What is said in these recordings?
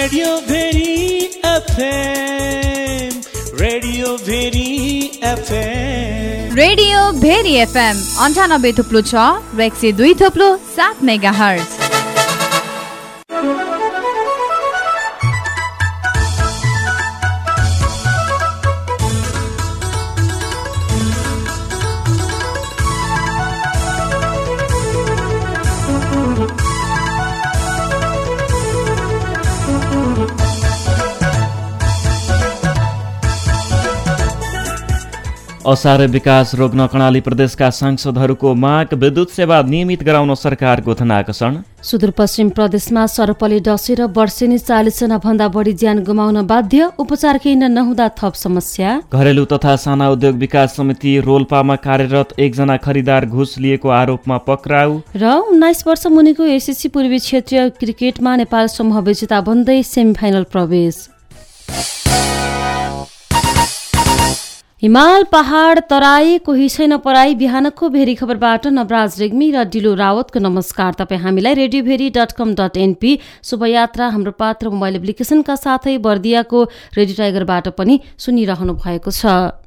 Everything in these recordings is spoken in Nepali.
Radio Bheri FM, radio Bheri FM, radio Bheri FM 98.6 र 102.7 मेगाहर्ज। असार विकास रोक्न कर्णाली प्रदेशका सांसदहरूको माग, विद्युत सेवा नियमित गराउन सरकारको ध्यानाकर्षण। सुदूरपश्चिम प्रदेशमा सर्पले डसेर वर्षेनी 40 जना भन्दा बढी ज्यान गुमाउन बाध्य, उपचार केन्द्र नहुँदा थप समस्या। घरेलु तथा साना उद्योग विकास समिति रोल्पामा कार्यरत एकजना खरिदार घुस लिएको आरोपमा पक्राउ। र 19 वर्ष मुनिको एसएससी पूर्वी क्षेत्रीय क्रिकेटमा नेपाल समूह विजेता बन्दै सेमिफाइनल प्रवेश। हिमाल पहाड तराई कोही छैन पराई, बिहानको भेरी खबरबाट नवराज रेग्मी र डिलो रावतको नमस्कार। तपाईँ हामीलाई radiobheri.com.np शुभयात्रा हाम्रो पात्र मोबाइल एप्लिकेसनका साथै बर्दियाको रेडियो टाइगरबाट पनि सुनिरहनु भएको छ।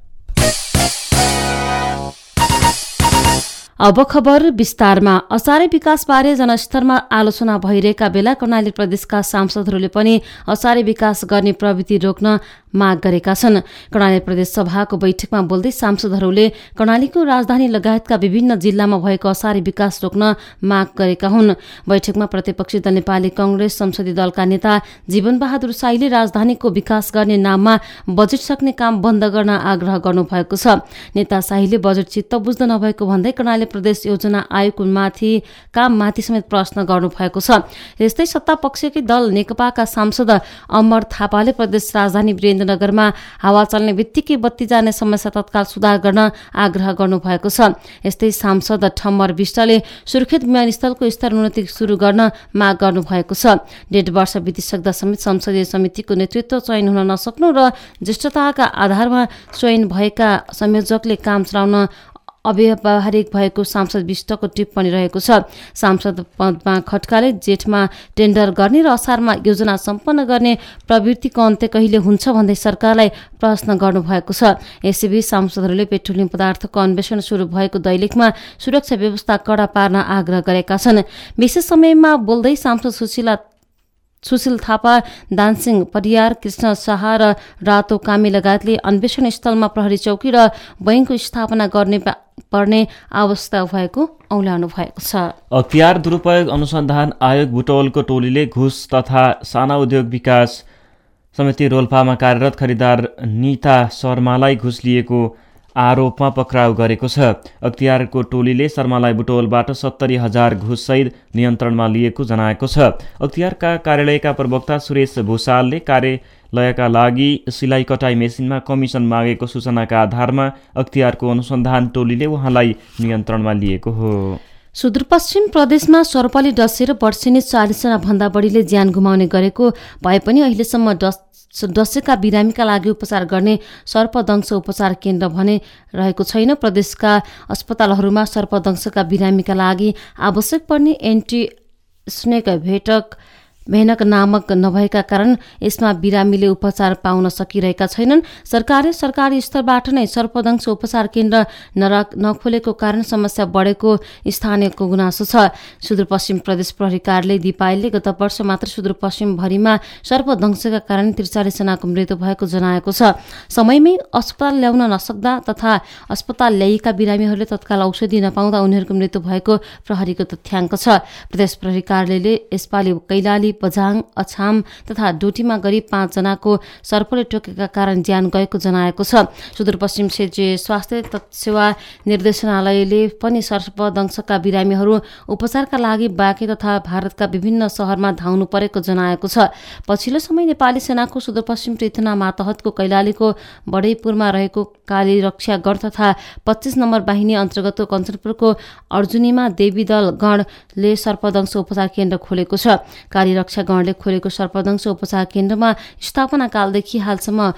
अब खबर विस्तारमा। असारे विकासबारे जनस्तरमा आलोचना भइरहेका बेला कर्णाली प्रदेशका सांसदहरूले पनि असारे विकास गर्ने प्रवृत्ति रोक्न माग गरेका छन्। कर्णाली प्रदेश सभाको बैठकमा बोल्दै सांसदहरूले कर्णालीको राजधानी लगायतका विभिन्न जिल्लामा भएको असारे विकास रोक्न माग गरेका हुन्। बैठकमा प्रतिपक्षी दल नेपाली कांग्रेस संसदीय दलका नेता जीवनबहादुर साईले राजधानीको विकास गर्ने नाममा बजेट सक्ने काम बन्द गर्न आग्रह गर्नुभएको छ। नेता साईले बजेट चित्त बुझ्न नभएको भन्दै कर्णाली प्रदेश योजना आयोगको काममाथि समेत प्रश्न गर्नुभएको छ। यस्तै सत्तापक्षकै दल नेकपाका सांसद अमर थापाले प्रदेश राजधानी वीरेन्द्रनगरमा हावा चल्ने बित्तिकै बत्ती जाने समस्या तत्काल सुधार गर्न आग्रह गर्नुभएको छ। यस्तै सांसद ठम्मर विष्टले सुर्खेत विमानस्थलको स्तरोन्नति सुरु गर्न माग गर्नुभएको छ। 1.5 वर्ष बितिसक्दा समेत संसदीय समितिको नेतृत्व चयन हुन नसक्नु र ज्येष्ठताका आधारमा चयन भएका संयोजकले काम चलाउन अव्यावहारिक भएको सांसद विष्टको टिप्पणी रहेको छ। सांसद पद्मा खड्काले जेठमा टेन्डर गर्ने र असारमा योजना सम्पन्न गर्ने प्रवृत्तिको अन्त्य कहिले हुन्छ भन्दै सरकारलाई प्रश्न गर्नुभएको छ। यसैबीच सांसदहरूले पेट्रोलियम पदार्थको अन्वेषण सुरु भएको दैलेखमा सुरक्षा व्यवस्था कडा पार्न आग्रह गरेका छन्। विशेष समयमा बोल्दै सांसद सुशील थापा, दानसिंह परियार, कृष्ण शाह र रातो कामी लगायतले अन्वेषण स्थलमा प्रहरी चौकी र बैंकको स्थापना गर्ने पर्ने अवस्था भएको औलाउनु भएको छ। अख्तियार दुरुपयोग अनुसन्धान आयोग बुटवलको टोलीले घुस तथा साना उद्योग विकास समिति रोल्पामा कार्यरत खरिदार नीता शर्मालाई घुस लिएको आरोपमा पक्राउ गरेको छ। अख्तियारको टोलीले शर्मालाई बुटवलबाट 70,000 घुससहित नियन्त्रणमा लिएको जनाएको छ। अख्तियारका कार्यालयका प्रवक्ता सुरेश भूषालले कार्यालयका लागि सिलाइ कटाई मेसिनमा कमिसन मागेको सूचनाका आधारमा अख्तियारको अनुसन्धान टोलीले उहाँलाई नियन्त्रणमा लिएको हो। सुदूरपश्चिम प्रदेशमा सर्पले डसेर वर्षेनी 40 जना भन्दा बढीले ज्यान गुमाउने गरेको भए पनि अहिलेसम्म डसेका बिरामीका लागि उपचार गर्ने सर्पदंश उपचार केन्द्र भने रहेको छैन। प्रदेशका अस्पतालहरूमा सर्पदंशका बिरामीका लागि आवश्यक पर्ने एन्टी स्नेक भेनक नामक नभएका कारण यसमा बिरामीले उपचार पाउन सकिरहेका छैनन्। सरकारी स्तरबाट नै सर्पदंश उपचार केन्द्र नखोलेको कारण समस्या बढेको स्थानीयको गुनासो छ। सुदूरपश्चिम प्रदेश प्रहरी कार्यालय दिपायलले गत वर्ष मात्र सुदूरपश्चिम भरिमा सर्पदंशका कारण 43 जनाको मृत्यु भएको जनाएको छ। समयमै अस्पताल ल्याउन नसक्दा तथा अस्पताल ल्याएका बिरामीहरूले तत्काल औषधि नपाउँदा उनीहरूको मृत्यु भएको प्रहरीको तथ्याङ्क छ। प्रदेश प्रहरी कार्यालयले यसपालि कैलाली, बझाङ, अछाम तथा डोटीमा गरी 5 जनाको सर्पले टोकेका कारण ज्यान गएको जनाएको छ। सुदूरपश्चिम क्षेत्रीय स्वास्थ्य सेवा निर्देशनालयले पनि सर्पदंशका बिरामीहरू उपचारका लागि बाँके तथा भारतका विभिन्न शहरमा धाउनु परेको जनाएको छ। पछिल्लो समय नेपाली सेनाको सुदूरपश्चिम पृथ्वी मातहतको कैलालीको बडैपुरमा रहेको काली रक्षागढ तथा 25 नम्बर बाहिनी अन्तर्गतको कञ्चनपुरको अर्जुनीमा देवीदल गणले सर्पदंश उपचार केन्द्र खोलेको छ। काली रक्षा गणले खोलेको सर्पदंश उपचार केन्द्रमा स्थापना कालदेखि हालसम्म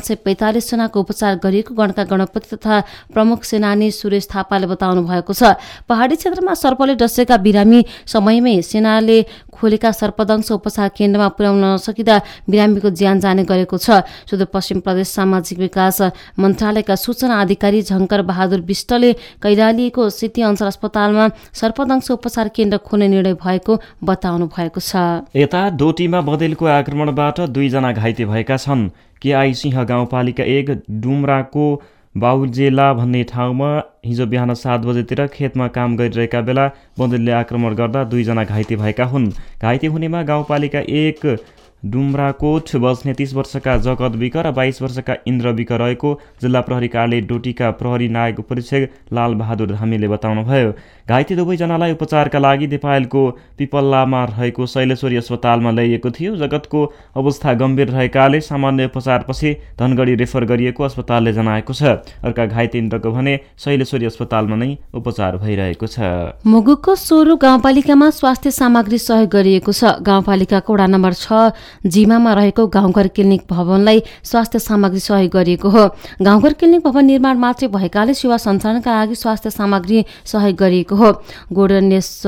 545 जनाको उपचार गरिएको गणका गणपति तथा प्रमुख सेनानी सुरेश थापाले बताउनु भएको छ। पहाडी क्षेत्रमा सर्पले डसेका बिरामी समयमै सेनाले खोलेका सर्पदंश उपचार केन्द्रमा पुर्याउन नसकिँदा बिरामीको ज्यान जाने गरेको छ। सुदूरपश्चिम प्रदेश सामाजिक विकास मन्त्रालयका सूचना अधिकारी झङ्कर बहादुर विष्टले कैलालीको सिटी अञ्चल अस्पतालमा सर्पदंश उपचार केन्द्र खोल्ने निर्णय भएको बताउनु भएको छ। यता डोटीमा बँदेलको आक्रमणबाट 2 जना घाइते भएका छन्। केआई सिंह गाउँपालिका 1 डुम्राको बाउजेला भन्ने ठाउँमा हिजो बिहान 7 बजेतिर खेतमा काम गरिरहेका बेला बँदेलले आक्रमण गर्दा 2 जना घाइते भएका हुन्। घाइते हुनेमा गाउँपालिका 1 डुम्राकोट बस्ने 30 वर्षका जगत विक र 22 वर्षका इन्द्र विक रहेको जिल्ला प्रहरी कार्यालय डोटीका प्रहरी नायक उपरीक्षक लालबहादुर धामीले बताउनुभयो। घाइते दुवैजनालाई उपचारका लागि नेपालको पिपल्लामा रहेको शैलेश्वरी अस्पतालमा ल्याइएको थियो। जगतको अवस्था गम्भीर रहेकाले सामान्य उपचारपछि धनगढी रेफर गरिएको अस्पतालले जनाएको छ। अर्का घाइते इन्द्रको भने शैलेश्वरी अस्पतालमा नै उपचार भइरहेको छ। मुगुकको सोरो गाउँपालिकामा स्वास्थ्य सामग्री सहयोग गरिएको छ। गाउँपालिकाको वडा नम्बर 6 जिमामा रहेको गाउँघर क्लिनिक भवनलाई स्वास्थ्य सामग्री सहयोग गरिएको हो। गाउँघर क्लिनिक भवन निर्माण मात्रै भएकाले सेवा सञ्चालनका लागि स्वास्थ्य सामग्री सहयोग गरिएको हो। गोल्डन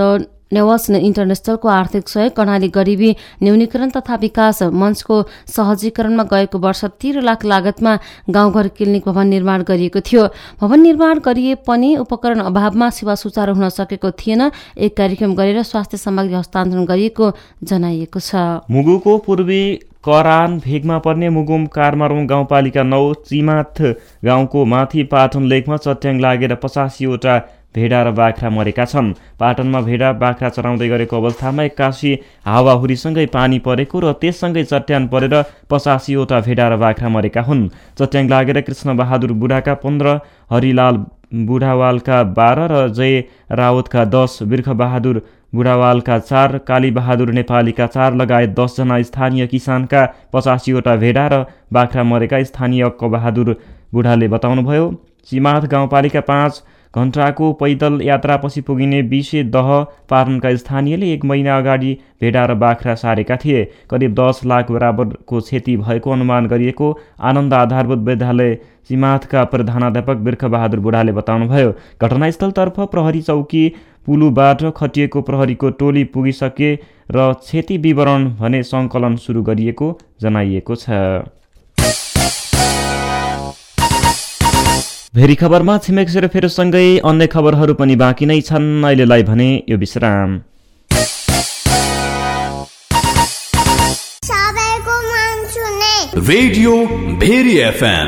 नेवस इन्टरनेसनलको आर्थिक सहयोग, कर्णाली गरिबी न्यूनीकरण तथा विकास मञ्चको सहजीकरणमा गएको वर्ष 13 लाख लागतमा गाउँघर क्लिनिक भवन निर्माण गरिएको थियो। भवन निर्माण गरिए पनि उपकरण अभावमा सेवा सुचारू हुन सकेको थिएन। एक कार्यक्रम गरेर स्वास्थ्य सामग्री हस्तान्तरण गरिएको जनाइएको छ। मुगुको पूर्वी करान भेगमा पर्ने मुगुम कारमारौँ गाउँपालिका 9 चिमाथ गाउँको माथि पाटन लेकमा चट्याङ लागेर 85वटा भेडा र बाख्रा मरेका छन्। पाटनमा भेडा बाख्रा चराउँदै गरेको अवस्थामा 81 हावाहुरीसँगै पानी परेको र त्यससँगै चट्यान परेर 85वटा भेडा र बाख्रा मरेका हुन्। चट्याङ लागेर कृष्ण बहादुर बुढाका 15, हरिलाल बुढावालका 12 र जय रावतका 10, बिर्खबहादुर बुढावालका 4, कालीबहादुर नेपालीका 4 लगायत 10 जना स्थानीय किसानका 85वटा भेडा र बाख्रा मरेका स्थानीय अक्कबहादुर बुढाले बताउनुभयो। चिमाथ गाउँपालिका 5 घण्टाको पैदल यात्रापछि पुगिने विषे दह पाटनका स्थानीयले 1 महिना अगाडि भेडा र बाख्रा सारेका थिए। करिब 10 लाख बराबरको क्षति भएको अनुमान गरिएको आनन्द आधारभूत विद्यालय चिमाथका प्रधानाध्यापक बिर्खबहादुर बुढाले बताउनुभयो। घटनास्थलतर्फ प्रहरी चौकी पुलुबाट खटिएको प्रहरीको टोली पुगिसके र क्षति विवरण भने सङ्कलन सुरु गरिएको जनाइएको छ। भेरी खबरमा छिमेक सेरोफेरोसँगै अन्य खबरहरू पनि बाँकी नै छन्। अहिलेलाई भने यो विश्राम। Radio Bheri FM.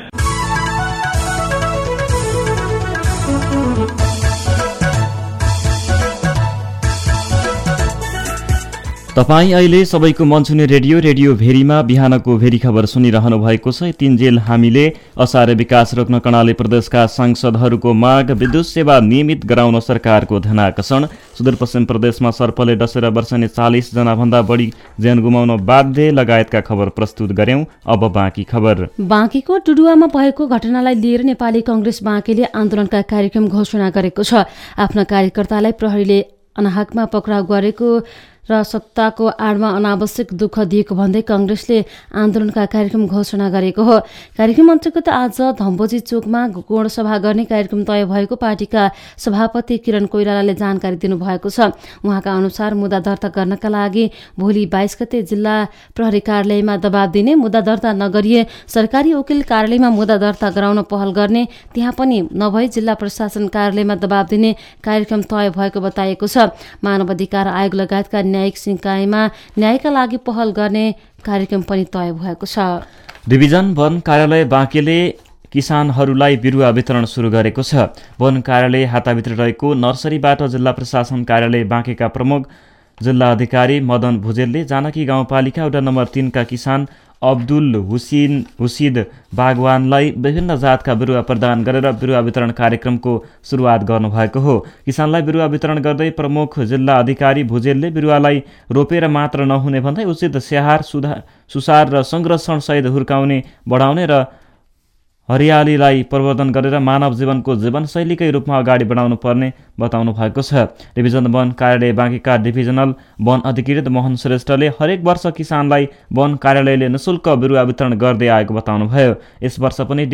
तपाईँ अहिले सबैको मन छुने रेडियो भेरीमा बिहानको भेरी खबर सुनिरहनु भएको छ। तिनजेल हामीले असारे विकास रोक्न कर्णाली प्रदेशका सांसदहरूको माग, विद्युत सेवा नियमित गराउन सरकारको ध्यानाकर्षण, सुदूरपश्चिम प्रदेशमा सर्पले डसेर वर्षने 40 जनाभन्दा बढी ज्यान गुमाउन बाध्य लगायतका खबर प्रस्तुत गर्यौं। अब बाँकी खबर। बाँकीको डुडुवामा भएको घटनालाई लिएर नेपाली कांग्रेस बाँकीले आन्दोलनका कार्यक्रम घोषणा गरेको छ। आफ्ना कार्यकर्तालाई प्रहरीले अनाहकमा पक्राउ गरेको र सत्ताको आडमा अनावश्यक दुःख दिएको भन्दै कांग्रेसले आन्दोलनका कार्यक्रम घोषणा गरेको हो। कार्यक्रम अन्तर्गत आज धम्बोजी चोकमा गौण सभा गर्ने कार्यक्रम तय भएको पार्टीका सभापति किरण कोइरालाले जानकारी दिनुभएको छ। उहाँका अनुसार मुद्दा दर्ता गर्नका लागि भोलि 22 गते जिल्ला प्रहरी कार्यालयमा दबाब दिने, मुद्दा दर्ता नगरिए सरकारी वकिल कार्यालयमा मुद्दा दर्ता गराउन पहल गर्ने, त्यहाँ पनि नभई जिल्ला प्रशासन कार्यालयमा दबाब दिने कार्यक्रम तय भएको बताइएको छ। मानव अधिकार आयोग लगायतका न्यायिक निकायमा न्यायका लागि पहल गर्ने कार्यक्रम पनि तय भएको छ। डिभिजन वन कार्यालय बाँकेले किसानहरूलाई बिरुवा वितरण सुरु गरेको छ। वन कार्यालय हाताभित्र रहेको नर्सरीबाट जिल्ला प्रशासन कार्यालय बाँकेका प्रमुख जिल्ला अधिकारी मदन भुजेलले जानकी गाउँपालिका वडा नम्बर 3 का किसान अब्दुल हुसिद बागवानलाई विभिन्न जातका बिरुवा प्रदान गरेर बिरुवा वितरण कार्यक्रमको सुरुवात गर्नुभएको हो। किसानलाई बिरुवा वितरण गर्दै प्रमुख जिल्ला अधिकारी भुजेलले बिरुवालाई रोपेर मात्र नहुने भन्दै उचित स्याहार सुसार र संरक्षण सहित हुर्काउने, बढाउने र हरियालीलाई प्रवर्धन गरेर मानव जीवनको जीवनशैलीकै रूपमा अगाडि बढाउनु पर्ने बताउनु भएको छ। डिभिजन वन कार्यालय बाँकीका डिभिजनल वन अधिकृत मोहन श्रेष्ठले हरेक वर्ष किसानलाई वन कार्यालयले निःशुल्क बिरुवा वितरण गर्दै आएको बताउनुभयो। यस वर्ष पनि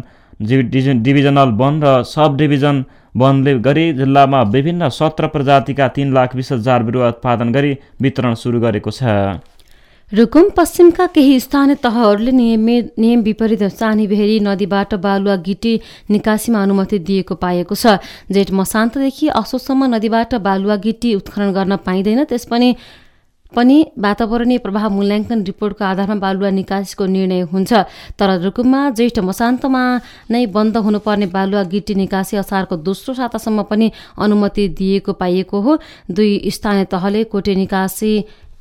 डिभिजनल वन र सब डिभिजन वनले गरी जिल्लामा विभिन्न 17 प्रजातिका 3,20,000 बिरुवा उत्पादन गरी वितरण सुरु गरेको छ। रुकुम पश्चिमका केही स्थानीय तहहरूले नियम विपरीत सानीभेरी नदीबाट बालुवा गिटी निकासीमा अनुमति दिएको पाएको छ। जेठ मसान्तदेखि असोजसम्म नदीबाट बालुवा गिटी उत्खनन गर्न पाइँदैन। पनि वातावरणीय प्रभाव मूल्याङ्कन रिपोर्टको आधारमा बालुवा निकासीको निर्णय हुन्छ। तर रुकुममा जेठ मसान्तमा नै बन्द हुनुपर्ने बालुवा गिटी निकासी असारको दोस्रो सातासम्म पनि अनुमति दिएको पाइएको हो। 2 स्थानीय तहले कोटे निकासी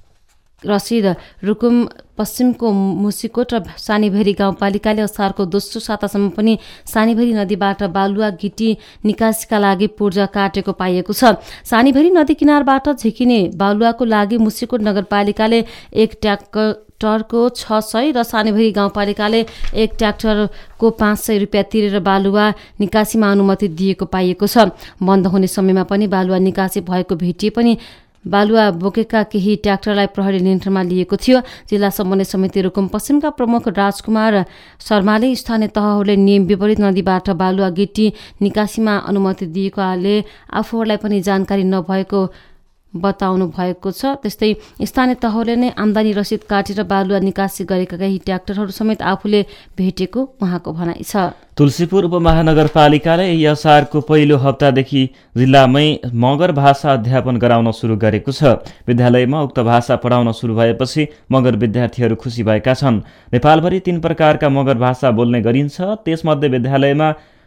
रसिद रुकुम पश्चिमको मुसिकोट र सानीभेरी गाउँपालिकाले असारको दोस्रो सातासम्म पनि सानीभेरी नदीबाट बालुवा गिटी निकासीका लागि पूर्जा काटेको पाइएको छ। सानीभेरी नदी किनारबाट झिकिने बालुवाको लागि मुसिकोट नगरपालिकाले 1 ट्र्याक्टरको 600 र सानीभेरी गाउँपालिकाले 1 ट्र्याक्टरको 500 रुपियाँ तिरेर बालुवा निकासीमा अनुमति दिएको पाइएको छ। बन्द हुने समयमा पनि बालुवा निकासी भएको भेटिए पनि बालुवा बोकेका केही ट्र्याक्टरलाई प्रहरी नियन्त्रणमा लिएको थियो। जिल्ला समन्वय समिति रुकुम पश्चिमका प्रमुख राजकुमार शर्माले स्थानीय तहहरूले नियम विपरीत नदीबाट बालुवा गिटी निकासीमा अनुमति दिएकोले आफूहरूलाई पनि जानकारी नभएको बताउनु भएको छ। त्यस्तै स्थानीय तहले नै आम्दानी रसिद काटेर बालुवा निकासी गरेका केही ट्र्याक्टरहरू समेत आफूले भेटेको उहाँको भनाइ छ। तुलसीपुर उपमहानगरपालिकाले यही असारको पहिलो हप्तादेखि जिल्लामै मगर भाषा अध्यापन गराउन सुरु गरेको छ। विद्यालयमा उक्त भाषा पढाउन सुरु भएपछि मगर विद्यार्थीहरू खुसी भएका छन्। नेपालभरि 3 प्रकारका मगर भाषा बोल्ने गरिन्छ। त्यसमध्ये विद्यालयमा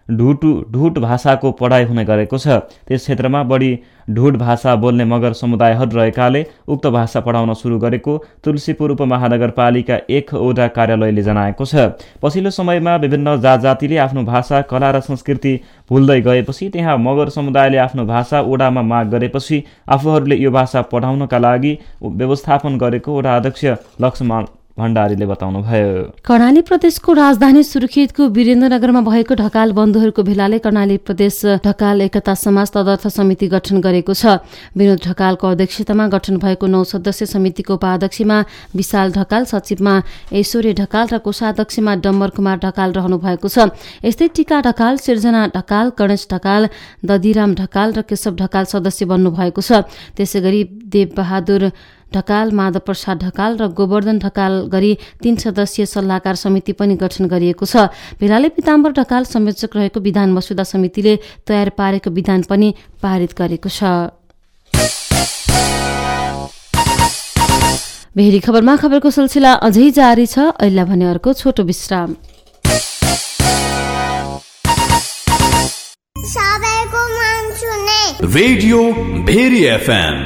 ढुट भाषाको पढाइ हुने गरेको छ। त्यस क्षेत्रमा बढी ढुट भाषा बोल्ने मगर समुदायहरू रहेकाले उक्त भाषा पढाउन सुरु गरेको तुलसीपुर उपमहानगरपालिका 1 वटा कार्यालयले जनाएको छ। पछिल्लो समयमा विभिन्न जातजातिले आफ्नो भाषा, कला र संस्कृति भुल्दै गएपछि त्यहाँ मगर समुदायले आफ्नो भाषा वडामा माग गरेपछि आफूहरूले यो भाषा पढाउनका लागि व्यवस्थापन गरेको वडा अध्यक्ष लक्ष्मण भण्डारीले बताउनुभयो। कर्णाली प्रदेशको राजधानी सुर्खेतको वीरेन्द्रनगरमा भएको ढकाल बन्धुहरूको भेलाले कर्णाली प्रदेश ढकाल एकता समाज तदर्थ समिति गठन गरेको छ। विनोद ढकालको अध्यक्षतामा गठन भएको 9 सदस्यीय समितिको उपाध्यक्षमा विशाल ढकाल, सचिवमा ऐश्वर्य ढकाल र कोषाध्यक्षमा डम्बर कुमार ढकाल रहनु भएको छ। यस्तै टीका ढकाल, सिर्जना ढकाल, गणेश ढकाल, दधिराम ढकाल र केशव ढकाल सदस्य बन्नु भएको छ। त्यसैगरी देवबहादुर ढकाल, माधव प्रसाद ढकाल र गोवर्धन ढकाल गरी 3 सदस्यीय सल्लाहकार समिति पनि गठन गरिएको छ। भेलाले पिताम्बर ढकाल संयोजक रहेको विधान मस्यौदा समितिले तयार पारेको विधान पनि पारित गरेको छ। भेरी खबरमा खबरको सिलसिला अझै जारी छ। अहिले भने अर्को छोटो विश्राम। Radio Bheri FM.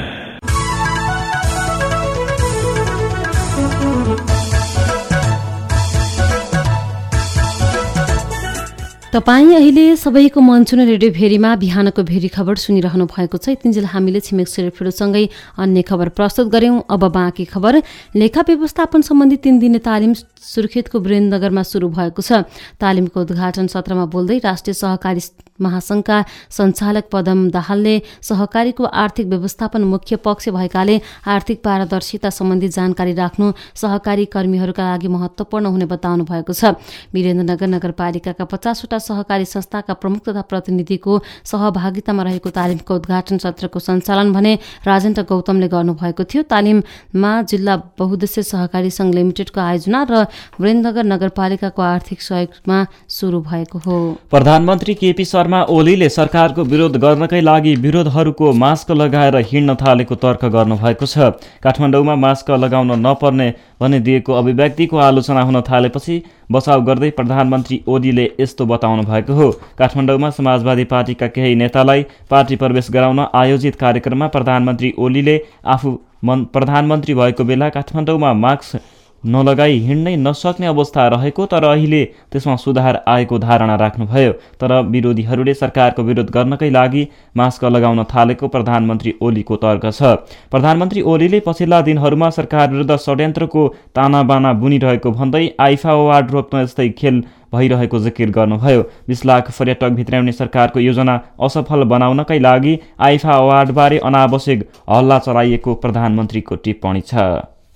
तपाईँ अहिले सबैको मन छुने रेडियो भेरीमा बिहानको भेरी खबर सुनिरहनु भएको छ। यतिन्जेल हामीले छिमेक सेरेफेडोसँगै अन्य खबर प्रस्तुत गर्यौं। अब बाँकी खबर। लेखा व्यवस्थापन सम्बन्धी 3 दिने तालिम सुर्खेतको वीरेन्द्रनगरमा सुरु भएको छ। तालिमको उद्घाटन सत्रमा बोल्दै राष्ट्रिय सहकारी महासंघका सञ्चालक पदम दाहालले सहकारीको आर्थिक व्यवस्थापन मुख्य पक्ष भएकाले आर्थिक पारदर्शिता सम्बन्धी जानकारी राख्नु सहकारी कर्मीहरूका लागि महत्त्वपूर्ण हुने बताउनु भएको छ। वीरेन्द्रनगर नगरपालिकाका 50 वटा सहकारी संस्थाका प्रमुख तथा प्रतिनिधिको सहभागितामा रहेको तालिमको उद्घाटन सत्रको सञ्चालन भने राजेन्द्र गौतमले गर्नुभएको थियो। तालिममा जिल्ला बहुद्देश्य सहकारी संघ लिमिटेडको आयोजना र वीरेन्द्रनगर नगरपालिकाको आर्थिक सहयोगमा सुरु भएको हो। प्रधानमन्त्री केपी शर्मा ओलीले सरकारको विरोध गर्नकै लागि विरोधहरूको मास्क लगाएर हिँड्न थालेको तर्क गर्नुभएको छ। काठमाडौँमा मास्क लगाउन नपर्ने भनिदिएको अभिव्यक्तिको आलोचना हुन थालेपछि बचाउ गर्दै प्रधानमन्त्री ओलीले यस्तो बताउनु भएको हो। काठमाडौँमा समाजवादी पार्टीका केही नेतालाई पार्टी प्रवेश गराउन आयोजित कार्यक्रममा प्रधानमन्त्री ओलीले आफू प्रधानमन्त्री भएको बेला काठमाडौँमा मास्क नलगाई हिँड्नै नसक्ने अवस्था रहेको तर अहिले त्यसमा सुधार आएको धारणा राख्नुभयो। तर विरोधीहरूले सरकारको विरोध गर्नकै लागि मास्क लगाउन थालेको प्रधानमन्त्री ओलीको तर्क छ। प्रधानमन्त्री ओलीले पछिल्ला दिनहरूमा सरकार विरुद्ध षड्यन्त्रको तानाबाना बुनिरहेको भन्दै आइफा अवार्ड रोक्न यस्तै खेल भइरहेको जिकिर गर्नुभयो। 20 लाख पर्यटक भित्राउने सरकारको योजना असफल बनाउनकै लागि आइफा अवार्डबारे अनावश्यक हल्ला चलाइएको प्रधानमन्त्रीको टिप्पणी छ।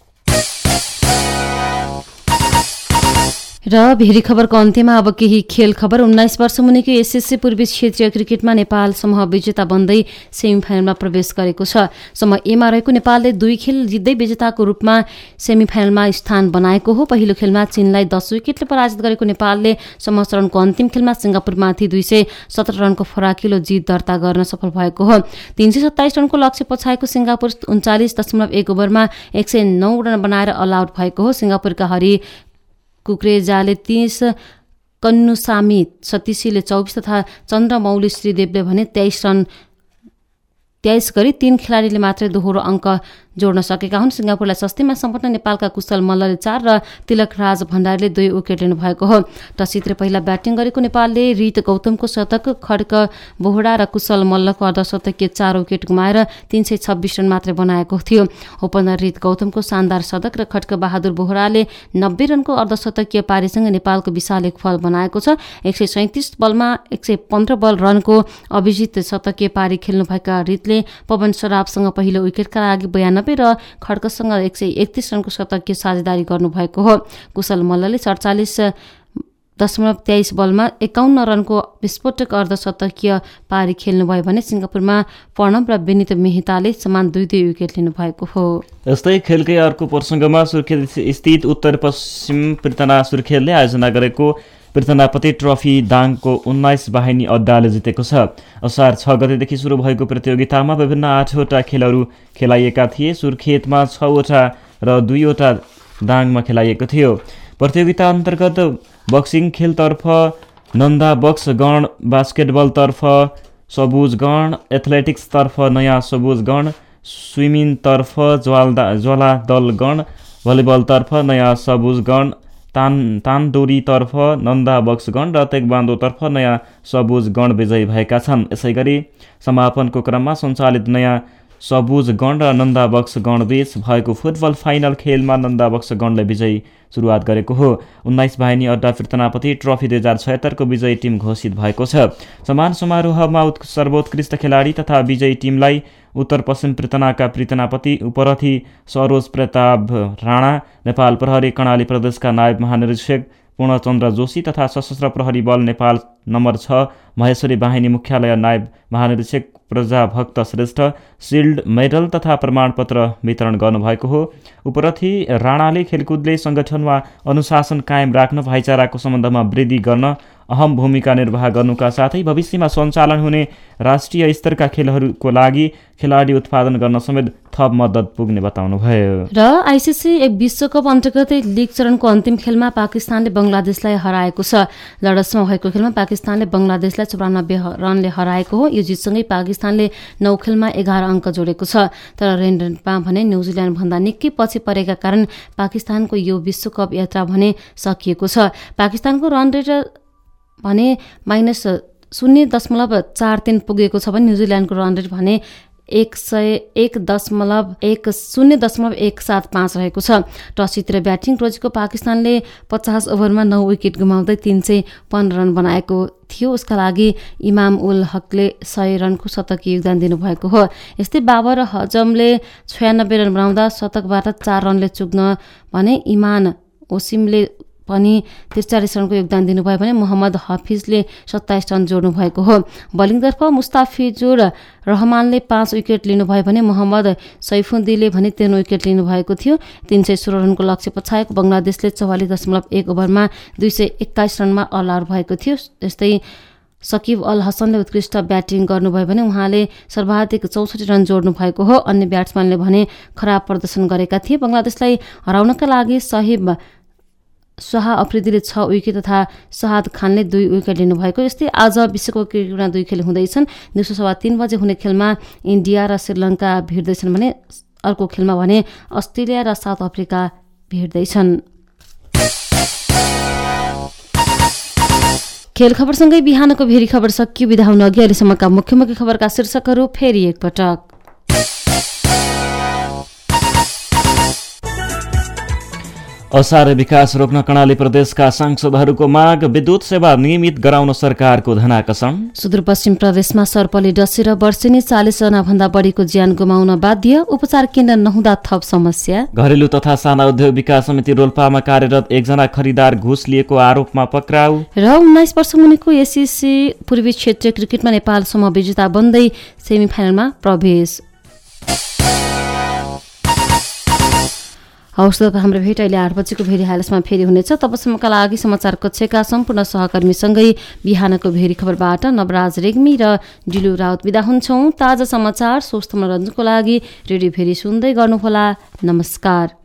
र भेरी खबरको अन्त्यमा अब केही खेल खबर। 19 वर्ष मुनिको एसएससी पूर्वी क्षेत्रीय क्रिकेटमा नेपाल समूह विजेता बन्दै सेमिफाइनलमा प्रवेश गरेको छ। समूह एमा रहेको नेपालले 2 खेल जित्दै विजेताको रूपमा सेमिफाइनलमा स्थान बनाएको हो। पहिलो खेलमा चीनलाई 10 विकेटले पराजित गरेको नेपालले समूह चरणको अन्तिम खेलमा सिङ्गापुरमाथि 217 रनको फराकिलो जित दर्ता गर्न सफल भएको हो। 327 रनको लक्ष्य पछाएको सिङ्गापुर 39.1 ओभरमा 109 रन बनाएर अल आउट भएको हो। सिङ्गापुरका हरि कुक्रेजाले 30, कन्नुसामी सतीसीले 24 तथा चन्द्रमौली श्रीदेवले भने 23 गरी 3 खेलाडीले मात्रै दोहोरो अङ्क जोड्न सकेका हुन्। सिङ्गापुरलाई सस्तीमा सम्पन्न नेपालका कुशल मल्लले 4 र तिलक राज भण्डारीले 2 विकेट लिनु भएको हो। टस जितेर पहिला ब्याटिङ गरेको नेपालले रित गौतमको शतक, खड्क बोहडा र कुशल मल्लको अर्धशतकीय 4 विकेट गुमाएर 326 रन मात्रै बनाएको थियो। ओपनर रित गौतमको शानदार शतक र खड्क बहादुर बोहराले 90 रनको अर्धशतकीय पारीसँग नेपालको विशाल एक फल बनाएको छ। 137 बलमा 115 बल रनको अभिजित शतकीय पारी खेल्नुभएका रितले पवन सराफसँग पहिलो विकेटका लागि 92 र खड्कसँग 131 रनको शतकीय साझेदारी गर्नुभएको हो। कुशल मल्लले 47.23 बलमा 51 रनको विस्फोटक अर्धशतकीय पारी खेल्नुभयो भने सिङ्गापुरमा प्रणव र विनित मेहताले समान 2 विकेट लिनुभएको हो। यस्तै खेलकै अर्को प्रसङ्गमा सुर्खेत स्थित उत्तर पश्चिम पृतना सुर्खेतले आयोजना गरेको पृतनापति ट्रफी दाङको 19 बाहिनी अड्डाले जितेको छ। असार 6 गतेदेखि सुरु भएको प्रतियोगितामा विभिन्न 8वटा खेलहरू खेलाइएका थिए। सुर्खेतमा 6वटा र 2वटा दाङमा खेलाइएको थियो। प्रतियोगिता अन्तर्गत बक्सिङ खेलतर्फ नन्दा बक्स गण, बास्केटबलतर्फ सबुज गण, एथलेटिक्सतर्फ नयाँ सबुज गण, स्विमिङतर्फ ज्वाला दल गण, भलिबलतर्फ नयाँ सबुज गण, तानडोरीतर्फ नन्दा बक्सगण र तेक्वान्दोतर्फ नयाँ सबुज गण विजयी भएका छन्। यसैगरी समापनको क्रममा सञ्चालित नयाँ सबुज गण र नन्दा बक्स गणबीच भएको फुटबल फाइनल खेलमा नन्दा बक्स गणले विजयी सुरुवात गरेको हो। 19 बाहिनी अड्डा पृतनापति ट्रफी 2076 को विजयी टिम घोषित भएको छ। समान समारोहमा सर्वोत्कृष्ट खेलाडी तथा विजयी टिमलाई उत्तर पश्चिम पृतनाका पृतनापति उपरथी सरोज प्रताप राणा, नेपाल प्रहरी कर्णाली प्रदेशका नायब महानिरीक्षक पूर्णचन्द्र जोशी तथा सशस्त्र प्रहरी बल नेपाल नम्बर 6 महेश्वरी बाहिनी मुख्यालय नायब महानिरीक्षक प्रजाभक्त श्रेष्ठ सिल्ड, मेडल तथा प्रमाणपत्र वितरण गर्नुभएको हो। उपरथी राणाले खेलकुदले सङ्गठनमा अनुशासन कायम राख्न, भाइचाराको सम्बन्धमा वृद्धि गर्न अहम भूमिका निर्वाह गर्नुका साथै भविष्यमा सञ्चालन हुने राष्ट्रिय स्तरका खेलहरूको लागि खेलाडी उत्पादन गर्न समेत थप मद्दत पुग्ने बताउनुभयो। र आइसिसी विश्वकप अन्तर्गत लीग चरणको अन्तिम खेलमा पाकिस्तानले बङ्गलादेशलाई हराएको छ। लडसमा भएको खेलमा पाकिस्तानले बङ्गलादेशलाई 94 रनले हराएको हो। यो जितसँगै पाकिस्तानले 9 खेलमा 11 अङ्क जोडेको छ। तर रेनमा भने न्युजिल्यान्डभन्दा निकै पछि परेका कारण पाकिस्तानको यो विश्वकप यात्रा भने सकिएको छ। पाकिस्तानको रन रेट भने -0.43 पुगेको छ भने न्युजिल्यान्डको रन रेट भने 101.175 रहेको छ। टस जितेर ब्याटिङ रोजेको पाकिस्तानले 50 ओभरमा 9 विकेट गुमाउँदै 315 रन बनाएको थियो। उसका लागि इमाम उल हकले 100 रनको शतकीय योगदान दिनुभएको हो। यस्तै बाबर हजमले 96 रन बनाउँदा शतकबाट 4 रनले चुक्न भने इमान ओसिमले पनि 43 रनको योगदान दिनुभयो भने मोहम्मद हफिजले 27 रन जोड्नु भएको हो। बलिङतर्फ मुस्ताफिजुर रहमानले 5 विकेट लिनुभयो भने मोहम्मद सैफुद्दिनले भने 3 विकेट लिनुभएको थियो। 316 रनको लक्ष्य पछाएको बङ्गलादेशले 44.1 ओभरमा 221 रनमा अल आउट भएको थियो। त्यस्तै सकिब अल हसनले उत्कृष्ट ब्याटिङ गर्नुभयो भने उहाँले सर्वाधिक 64 रन जोड्नु भएको हो। अन्य ब्याट्सम्यानले भने खराब प्रदर्शन गरेका थिए। बङ्गलादेशलाई हराउनका लागि शाह अफ्रिदीले 6 विकेट तथा सहाद खानले 2 विकेट लिनुभएको। यस्तै आज विश्वकप क्रिकेटमा 2 खेल हुँदैछन्। दिउँसो 3:15 बजे हुने खेलमा इन्डिया र श्रीलङ्का भिड्दैछन् भने अर्को खेलमा भने अस्ट्रेलिया र साउथ अफ्रिका भेट्दैछन्। खेल खबरसँगै बिहानको भेरी खबर सकियो। बिदा हुन अघि अहिलेसम्मका मुख्य मुख्य खबरका शीर्षकहरू फेरि एकपटक। असार विकास रोक्न कर्णाली प्रदेशका सांसदहरूको माग, विद्युत सेवा नियमित गराउन सरकारको धनाकर्षण। सुदूरपश्चिम प्रदेशमा सर्पले डसेर वर्षेनी 40 जना भन्दा बढीको ज्यान गुमाउन बाध्य, उपचार केन्द्र नहुँदा थप समस्या। घरेलु तथा साना उद्योग विकास समिति रोल्पामा कार्यरत एकजना खरिदार घुस लिएको आरोपमा पक्राउ। र 19 वर्ष मुनिको एससीसी पूर्वी क्षेत्रीय क्रिकेटमा नेपाल समूह विजेता बन्दै सेमिफाइनलमा प्रवेश। हवस् त हाम्रो भेट अहिले 8 बजेको भेरी हालसमा फेरि हुनेछ। तबसम्मका लागि समाचार कक्षका सम्पूर्ण सहकर्मीसँगै बिहानको भेरी खबरबाट नवराज रेग्मी र डिलु राउत बिदा हुन्छौँ। ताजा समाचार स्वस्थ मनोरञ्जनको लागि रेडियो भेरी सुन्दै गर्नुहोला। नमस्कार।